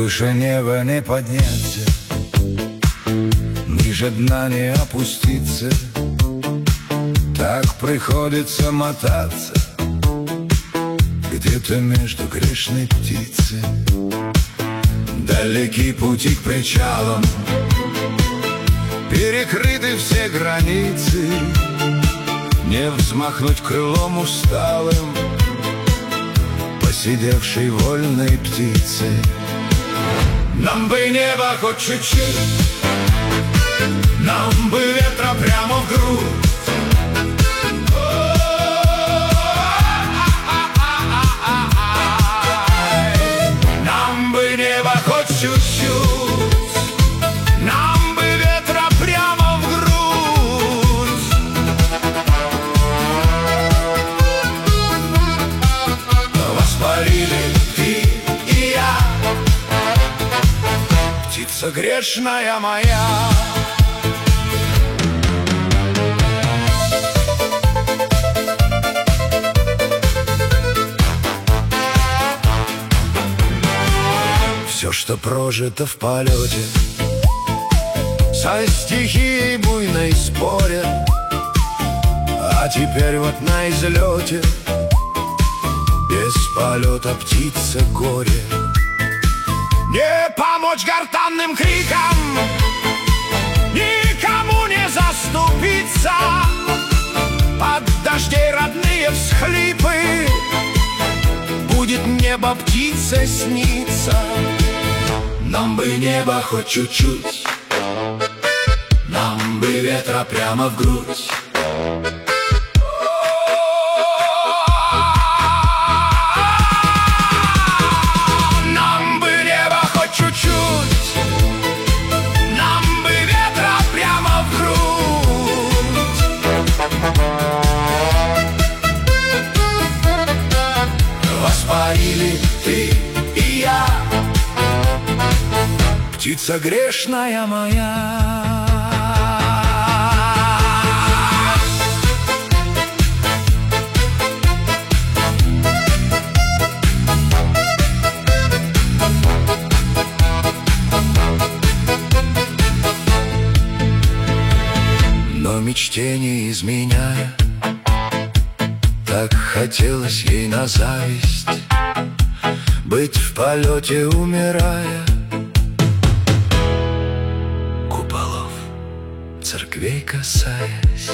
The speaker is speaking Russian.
Выше неба не подняться, ниже дна не опуститься. Так приходится мотаться где-то между грешной птицей. Далеки пути к причалам, перекрыты все границы. Не взмахнуть крылом усталым, посидевшей вольной птицей. Нам бы небо хоть чуть-чуть, нам бы ветра прямо в грудь. Нам бы небо хоть чуть-чуть, нам бы ветра прямо в грудь. Воспарили ты и я, птица грешная моя. Все, что прожито в полете, со стихией буйной спорят. А теперь вот на излете, без полета птица горе. Не помочь гортанным крикам, никому не заступиться. Под дождей родные всхлипы, будет небо птице сниться. Нам бы небо хоть чуть-чуть, нам бы ветра прямо в грудь. Нам бы небо хоть чуть-чуть, нам бы ветра прямо в грудь. Воспарили ты и я, птица грешная моя. Но мечте не изменяя, так хотелось ей на зависть быть в полете, умирая. Куполов, церквей касаясь.